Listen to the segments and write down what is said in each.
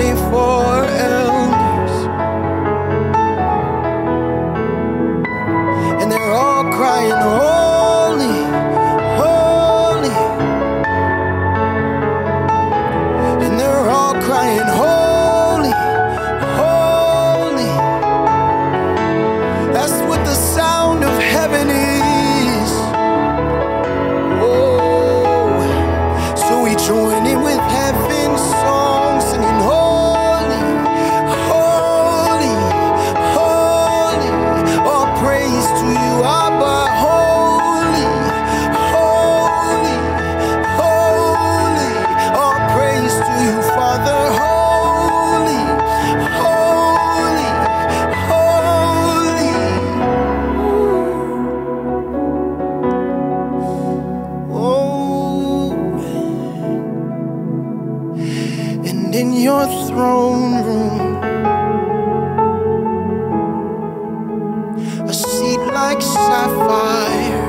24 elders, and they're all crying, holy, holy. And they're all crying, holy, holy. That's what the sound of heaven is. Oh, so we join in with heaven's song, singing holy, holy, holy. All praise to you, Abba. Holy, holy, holy. All praise to you, Father. Holy, holy, holy. Oh, and in your throne room, a seat like sapphire,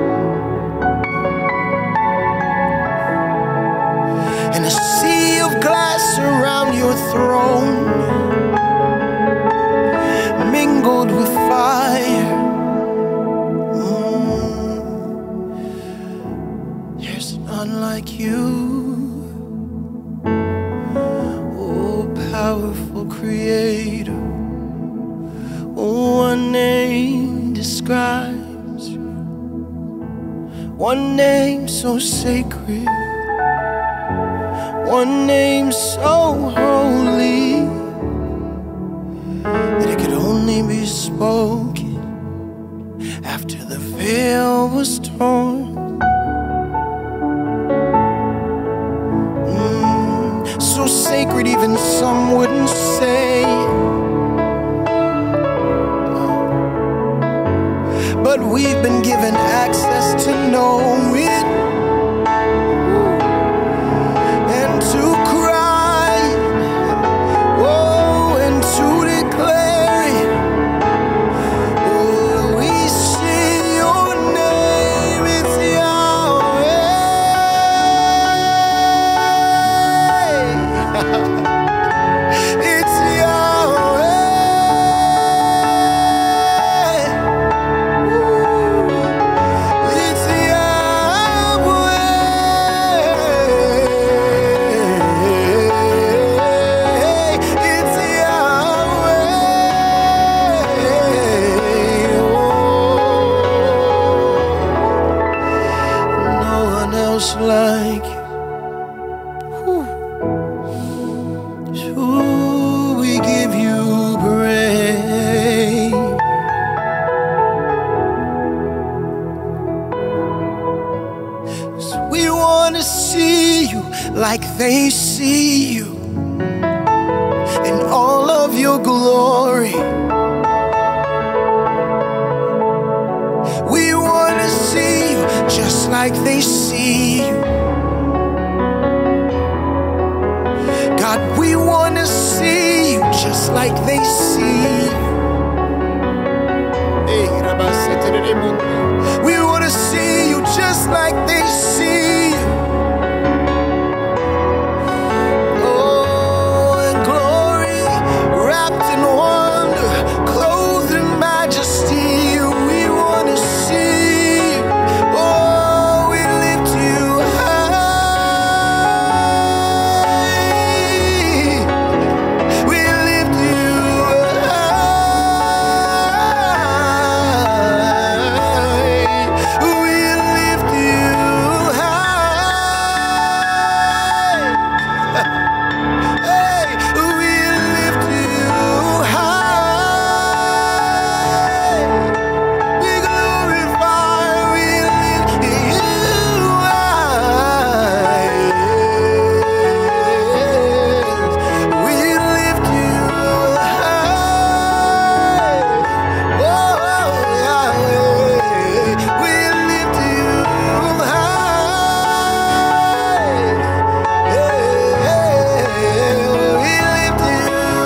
and a sea of glass around your throne, mingled with fire. There's none like you. Oh, powerful creator. One name describes you. One name so sacred. One name so holy that it could only be spoken after the veil was torn. So sacred, even some wouldn't say it. But we've been given access to know it and to cry, oh, and to declare it. Oh, we sing your name, it's Yahweh. It's Yahweh. It's Yahweh. It's Yahweh. No one else like you. Ooh, we give you praise. So we want to see you like they see you in all of your glory. We want to see you just like they see you. God, we want to see you just like they see you. We want to see you just like they see you. Oh, in glory, wrapped in wonder, clothed in majesty. We want to see you. Oh, we lift you high. We lift you high. We lift you high. Hey, we lift you high. We glorify, we lift you high. We lift you high. Oh, Yahweh. We lift you high. We lift you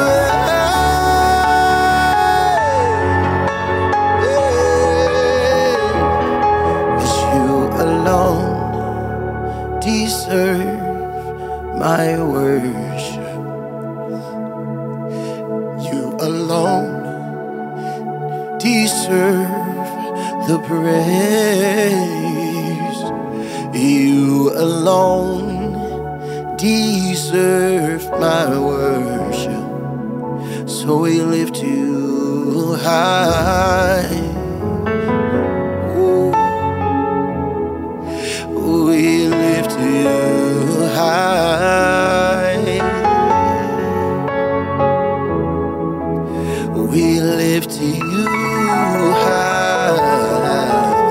high. 'Cause you alone deserve my worship. alone deserve the praise. You alone deserve my worship. So we lift you high. Ooh. We lift you high. We lift you high.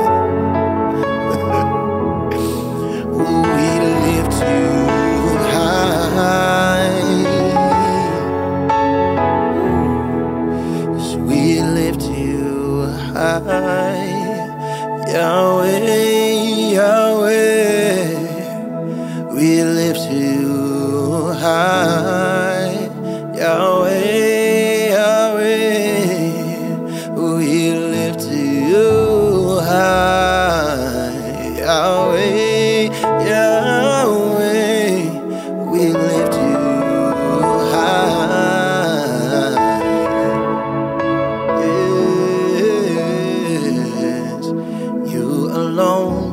We lift you high. We lift you high. Yahweh, Yahweh. We lift you high. Yahweh. Yahweh, Yahweh, we lift you high. Yes, you alone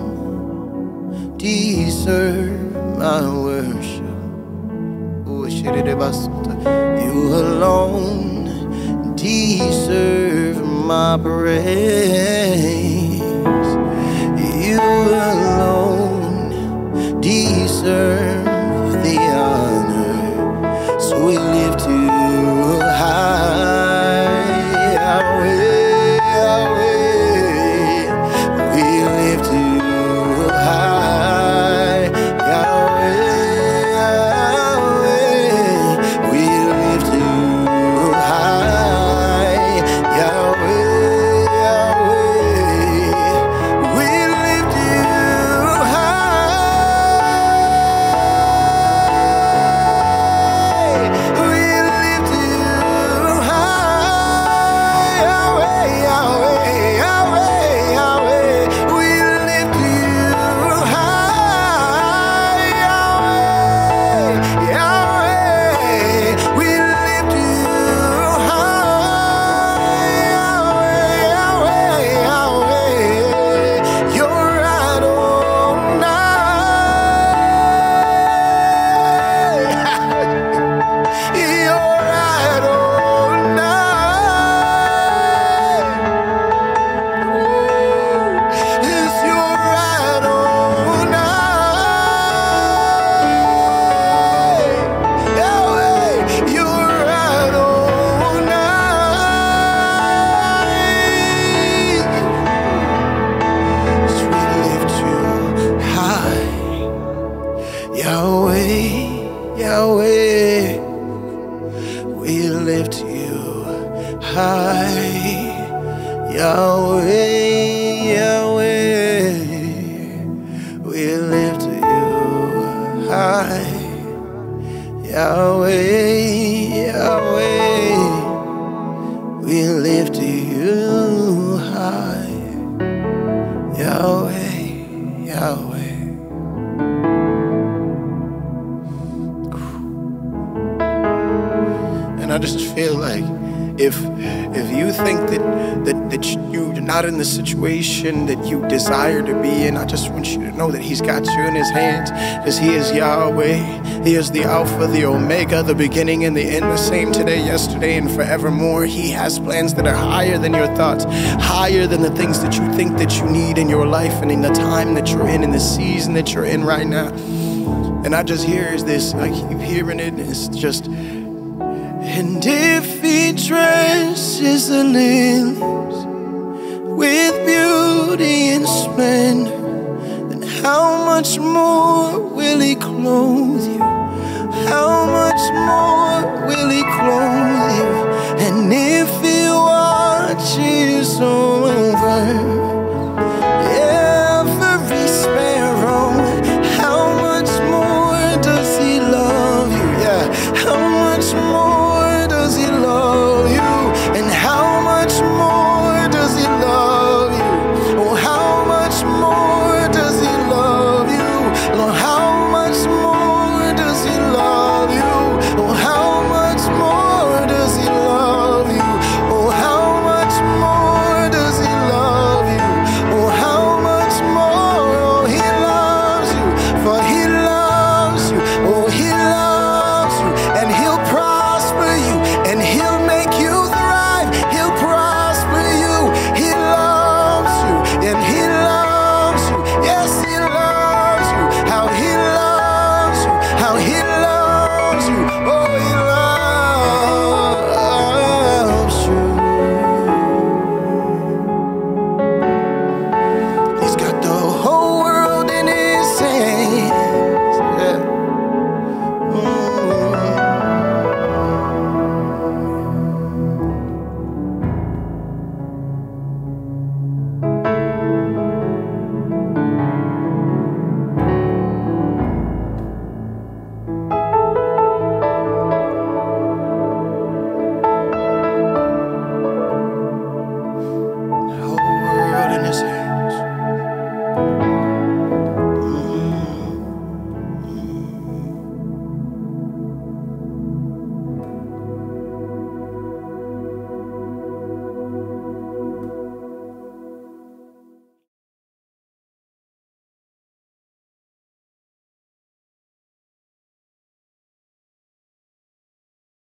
deserve my worship. You alone deserve my praise. You alone deserve the honor. So we lift you high. Yahweh, Yahweh. We lift you high. Yahweh, Yahweh. We lift you high. Yahweh. Yahweh, Yahweh, we lift you high. Yahweh, Yahweh, we lift you high. Yahweh, Yahweh, we lift you high. Yahweh, Yahweh. I just feel like if you think that you're not in the situation that you desire to be in, I just want you to know that He's got you in His hands, because He is Yahweh. He is the Alpha, the Omega, the beginning and the end, the same today, yesterday, and forevermore. He has plans that are higher than your thoughts, higher than the things that you think that you need in your life and in the time that you're in the season that you're in right now. And I just hear this, I keep hearing it, and it's just, and if He dresses the lilies with beauty and splendor, then how much more